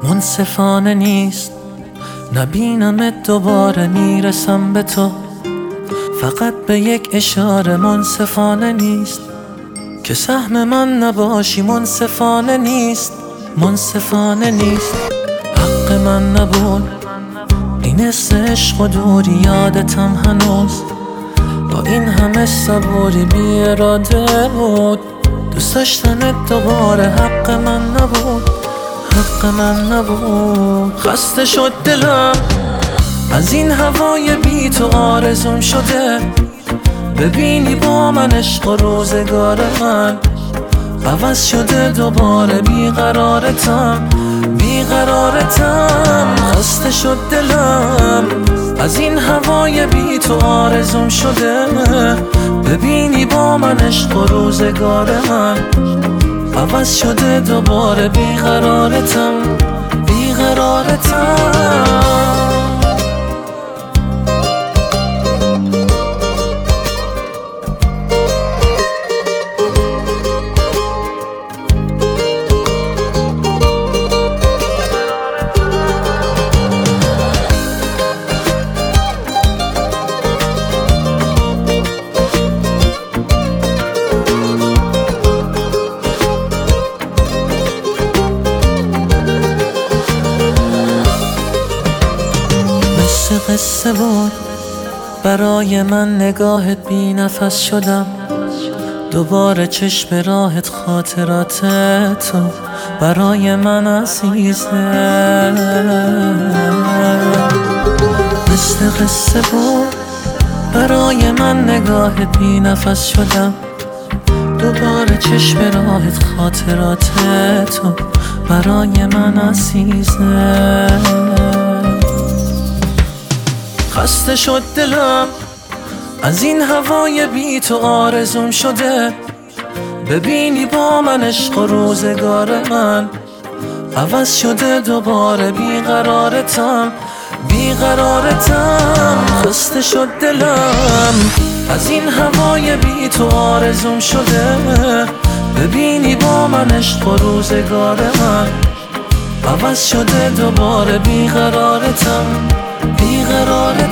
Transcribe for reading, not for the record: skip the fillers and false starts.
منصفانه نیست نبینمت دوباره میرسم به تو، فقط به یک اشاره. منصفانه نیست که سهم من نباشی، منصفانه نیست، منصفانه نیست. حق من نبود این عشق و دوری، یادتم هنوز با این همه صبوری بی اراده بود. دوست داشتنت دوباره حق من نبود، حق من نبود. خسته شد دلم از این هوای بی تو، آرزوم شده ببینی با من عشق و روزگار من عوض شده دوباره. بیقرارتم بیقرارتم. خسته شد دلم از این هوای بی تو، آرزوم شده ببینی با من عشق و روزگار من عوض شده دوباره. بیقرارتم بیقرارتم. قصه بود برای من، نگاهت بی نفس شدم دوباره، چشم راهت خاطرات تو برای من عزیزه. مثل قصه بود برای من، نگاهت بی نفس شدم دوباره، چشم راهت خاطرات تو برای من عزیزه. خسته شد دلم از این هوای بی تو، آرزوم شده ببینی با من عشق و روزگار من عوض شده دوباره. بیقرارتم بیقرارتم. خسته شد دلم از این هوای بی تو، آرزوم شده ببینی با من عشق و روزگار من عوض شده دوباره. بیقرارتم بیقرارتم.